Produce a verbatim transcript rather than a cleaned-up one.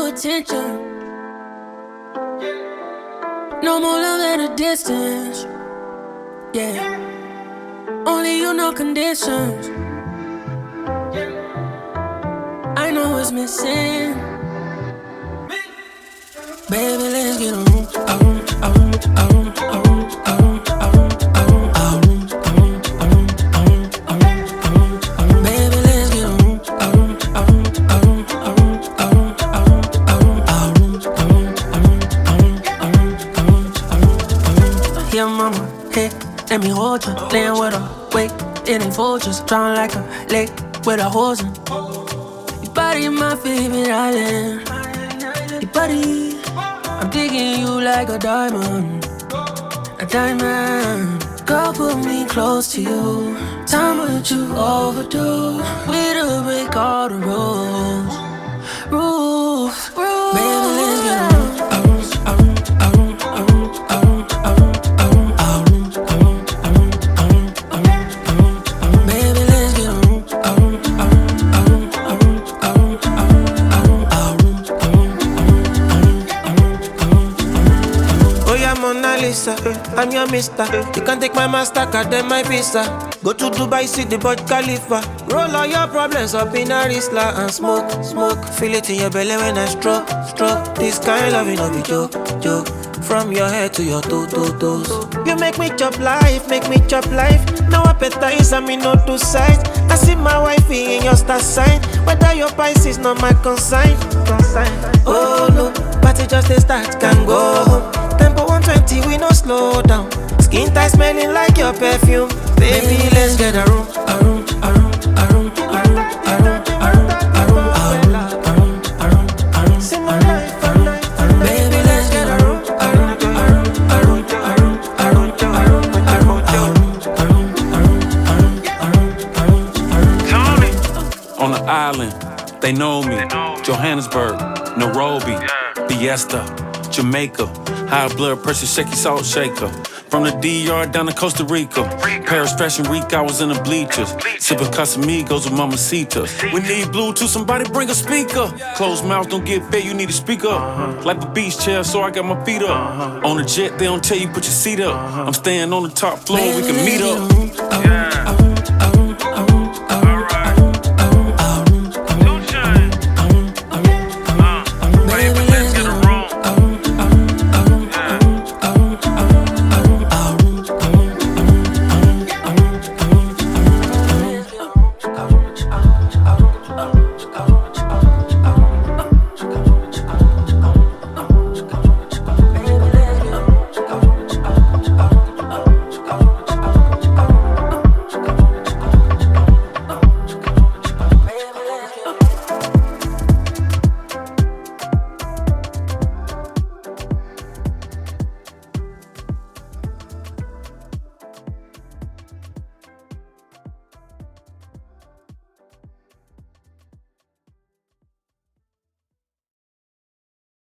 no attention. No more love at a distance. Yeah. Only you know conditions. I know what's missing. Baby, let's get on. On, on, on, on, on, on, on, on, on, on, on. Baby, let's get on. On, on, on, on, on, on, on. Yeah, mama, hey, let me hold you. Laying with her, wait, it ain't vultures. Drowning like a lake with a hose in. Your body my favorite island. Your body, I'm digging you like a diamond. A diamond. Girl, put me close to you. Time what you overdo. We to break all the rules. Rules, rules. Baby, let's get on. I'm your mister. You can take my Mastercard, then my Visa. Go to Dubai, see the Burj Khalifa. Roll all your problems up in a Rizla and smoke, smoke. Feel it in your belly when I stroke, stroke. This kind of loving no be joke, joke. From your head to your toe, toe, toes. You make me chop life, make me chop life. No appetize, I mean no two sides. I see my wifey in your star sign. Whether your Pisces, not my consign. Oh no, party just a start, can go home. Tempo one twenty, we no slow down. Skin tight smelling like your perfume. Baby, let's get a room, a room, a room, a room, a room, a room, a room, a room, a room, a room, a room, a room. Baby, let's get a room, a room, a room, a room, a room, a room, a room, a room, a room, a room. On the island, they know me. Johannesburg, Nairobi, Fiesta, Jamaica. High blood pressure, shaky salt shaker. From the D R down to Costa Rica. Paris Fashion Week, I was in the bleachers. Sipping Casamigos with Mamacitas. We need Bluetooth, somebody bring a speaker. Closed mouths don't get fed, you need to speak up. Like the beach chair, so I got my feet up. On the jet, they don't tell you put your seat up. I'm staying on the top floor, we can meet up.